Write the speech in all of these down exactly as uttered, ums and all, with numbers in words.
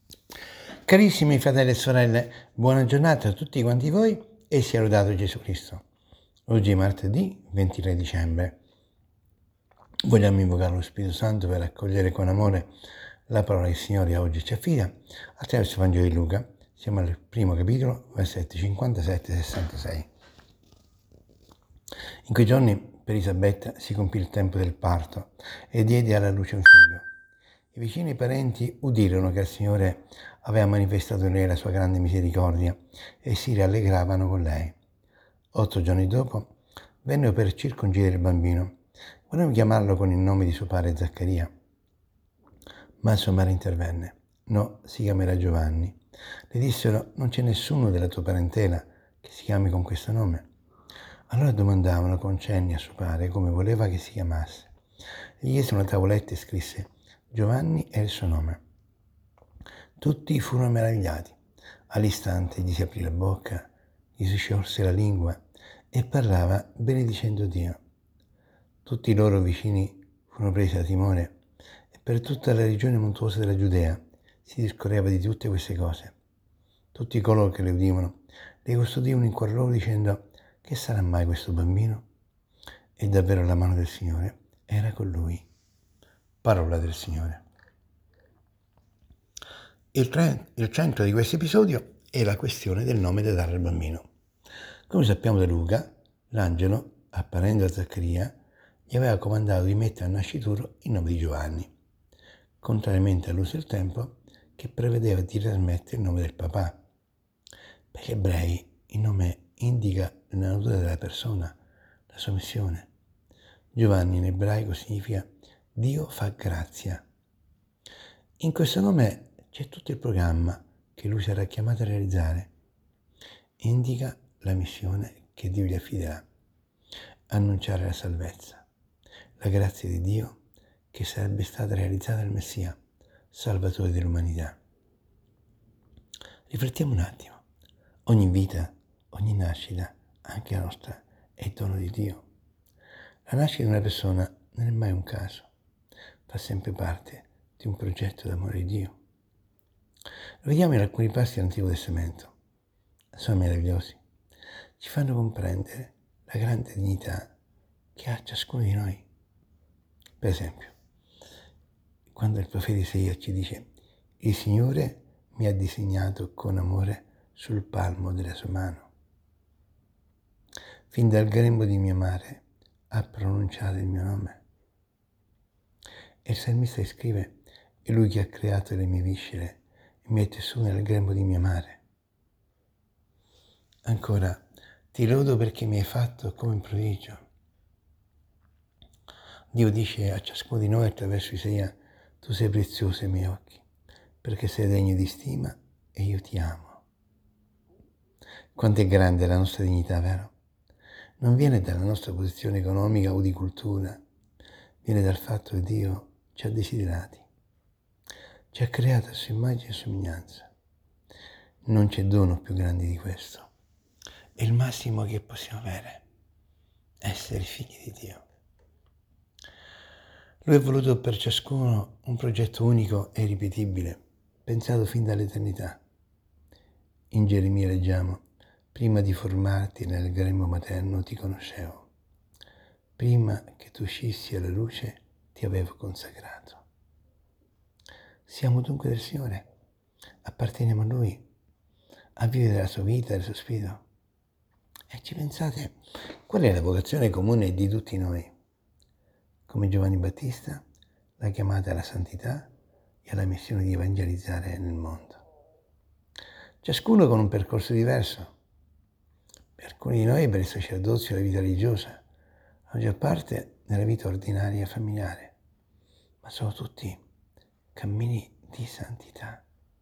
Carissimi fratelli e sorelle, buona giornata a tutti quanti voi e sia lodato Gesù Cristo. Oggi è martedì ventitré dicembre. Vogliamo invocare lo Spirito Santo per accogliere con amore la parola del Signore a oggi ci affida attraverso il Vangelo di Luca. Siamo al primo capitolo, versetti cinquantasette sessantasei. In quei giorni per Elisabetta si compì il tempo del parto e diede alla luce un figlio. I vicini e i parenti udirono che il Signore aveva manifestato in lei la sua grande misericordia e si rallegravano con lei. Otto giorni dopo vennero per circoncidere il bambino. Volevano chiamarlo con il nome di suo padre Zaccaria. Ma sua madre intervenne. No, si chiamerà Giovanni. Le dissero: non c'è nessuno della tua parentela che si chiami con questo nome. Allora domandavano con cenni a suo padre come voleva che si chiamasse. Gli chiese una tavoletta e scrisse: Giovanni è il suo nome. Tutti furono meravigliati. All'istante gli si aprì la bocca, gli si sciolse la lingua e parlava benedicendo Dio. Tutti i loro vicini furono presi da timore e per tutta la regione montuosa della Giudea si discorreva di tutte queste cose. Tutti coloro che le udivano le custodivano in cuor loro dicendo: che sarà mai questo bambino? E davvero la mano del Signore era con lui. Parola del Signore. Il, tre, il centro di questo episodio è la questione del nome da dare al bambino. Come sappiamo da Luca, l'angelo, apparendo a Zaccaria, gli aveva comandato di mettere al nascituro il nome di Giovanni, contrariamente all'uso del tempo che prevedeva di trasmettere il nome del papà. Per gli ebrei il nome indica la natura della persona, la sua missione. Giovanni in ebraico significa Dio fa grazia. In questo nome c'è tutto il programma che lui sarà chiamato a realizzare. Indica la missione che Dio gli affiderà: annunciare la salvezza, la grazia di Dio che sarebbe stata realizzata nel Messia, Salvatore dell'umanità. Riflettiamo un attimo. Ogni vita, ogni nascita, anche la nostra, è dono di Dio. La nascita di una persona non è mai un caso, fa sempre parte di un progetto d'amore di Dio. Lo vediamo in alcuni passi dell'Antico Testamento. Sono meravigliosi. Ci fanno comprendere la grande dignità che ha ciascuno di noi. Per esempio, quando il profeta Isaia ci dice: il Signore mi ha disegnato con amore sul palmo della sua mano. Fin dal grembo di mia madre ha pronunciato il mio nome. E il salmista scrive: è lui che ha creato le mie viscere e mi ha tessuto nel grembo di mia madre. Ancora, ti lodo perché mi hai fatto come un prodigio. Dio dice a ciascuno di noi attraverso Isaia: tu sei prezioso ai miei occhi, perché sei degno di stima e io ti amo. Quanto è grande la nostra dignità, vero? Non viene dalla nostra posizione economica o di cultura, viene dal fatto che Dio ci ha desiderati, ci ha creato a sua immagine e somiglianza. Non c'è dono più grande di questo. È il massimo che possiamo avere, essere figli di Dio. Lui ha voluto per ciascuno un progetto unico e irripetibile, pensato fin dall'eternità. In Geremia leggiamo: prima di formarti nel grembo materno ti conoscevo, prima che tu uscissi alla luce ti avevo consacrato. Siamo dunque del Signore, apparteniamo a Lui, a vivere la sua vita e il suo spirito. E ci pensate, qual è la vocazione comune di tutti noi? Come Giovanni Battista, la chiamata alla santità e alla missione di evangelizzare nel mondo. Ciascuno con un percorso diverso. Per alcuni di noi per il sacerdozio e la vita religiosa, la maggior parte nella vita ordinaria e familiare, ma sono tutti cammini di santità.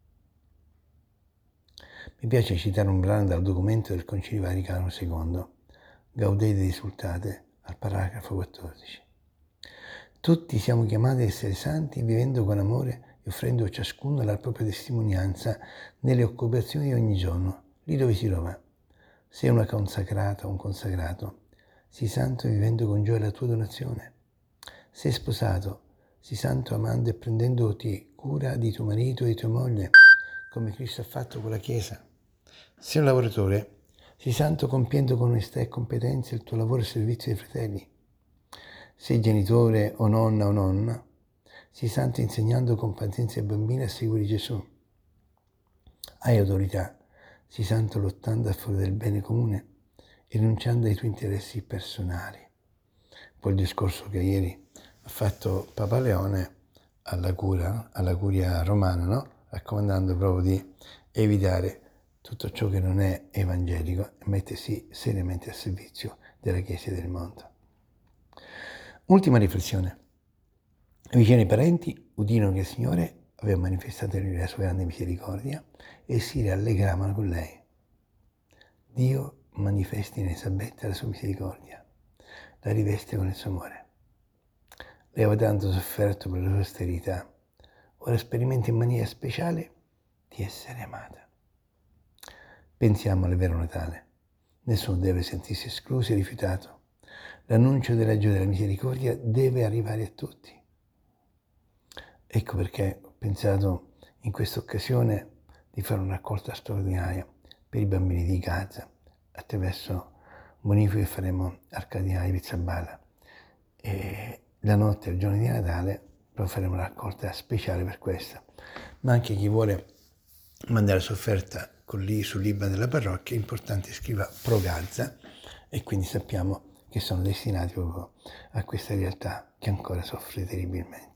Mi piace citare un brano dal documento del Concilio Vaticano secondo, Gaudete risultate, al paragrafo quattordici. Tutti siamo chiamati ad essere santi vivendo con amore e offrendo a ciascuno la propria testimonianza nelle occupazioni di ogni giorno, lì dove si trova. Sei una consacrata o un consacrato, sii santo vivendo con gioia la tua donazione. Sei sposato, sii santo amando e prendendoti cura di tuo marito e di tua moglie, come Cristo ha fatto con la Chiesa. Sei un lavoratore, sii santo compiendo con onestà e competenza il tuo lavoro a servizio dei fratelli. Sei genitore o nonna o nonna, sii santo insegnando con pazienza ai bambini a seguire Gesù. Hai autorità, sii santo lottando a favore del bene comune e rinunciando ai tuoi interessi personali. Poi il discorso che ieri ha fatto Papa Leone alla cura, alla curia romana, no? Raccomandando proprio di evitare tutto ciò che non è evangelico e mettersi seriamente a servizio della Chiesa e del mondo. Ultima riflessione. I vicini parenti udirono che il Signore aveva manifestato in lui la sua grande misericordia e si rallegravano con lei. Dio manifesti in Elisabetta la sua misericordia, la riveste con il suo amore. Lei aveva tanto sofferto per la sua austerità, ora sperimenta in maniera speciale di essere amata. Pensiamo al vero Natale. Nessuno deve sentirsi escluso e rifiutato. L'annuncio della gioia e della misericordia deve arrivare a tutti. Ecco perché ho pensato in questa occasione di fare una raccolta straordinaria per i bambini di Gaza attraverso bonifiche che faremo al Cardinale Pizzaballa. E la notte, il giorno di Natale, poi faremo una raccolta speciale per questa. Ma anche chi vuole mandare la sua offerta con lì sul I B A N della parrocchia, è importante scriva Pro Gaza e quindi sappiamo che sono destinati proprio a questa realtà che ancora soffre terribilmente.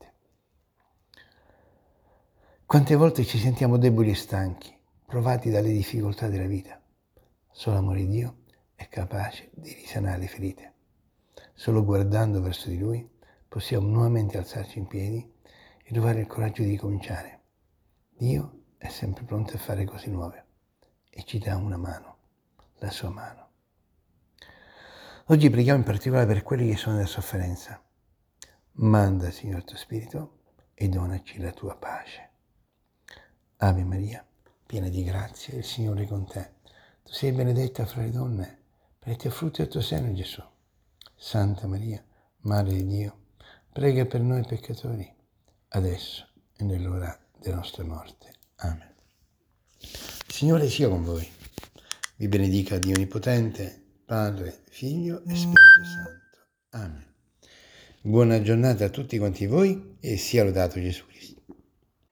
Quante volte ci sentiamo deboli e stanchi, provati dalle difficoltà della vita. Solo l'amore di Dio è capace di risanare le ferite. Solo guardando verso di Lui possiamo nuovamente alzarci in piedi e trovare il coraggio di ricominciare. Dio è sempre pronto a fare cose nuove e ci dà una mano, la sua mano. Oggi preghiamo in particolare per quelli che sono nella sofferenza. Manda, Signore, il tuo Spirito e donaci la tua pace. Ave Maria, piena di grazia, il Signore è con te. Tu sei benedetta fra le donne, benedetto il frutto del tuo seno, Gesù. Santa Maria, Madre di Dio, prega per noi peccatori, adesso e nell'ora della nostra morte. Amen. Il Signore sia con voi. Vi benedica Dio Onnipotente, Padre, Figlio e Spirito Santo. Amen. Buona giornata a tutti quanti voi e sia lodato Gesù Cristo.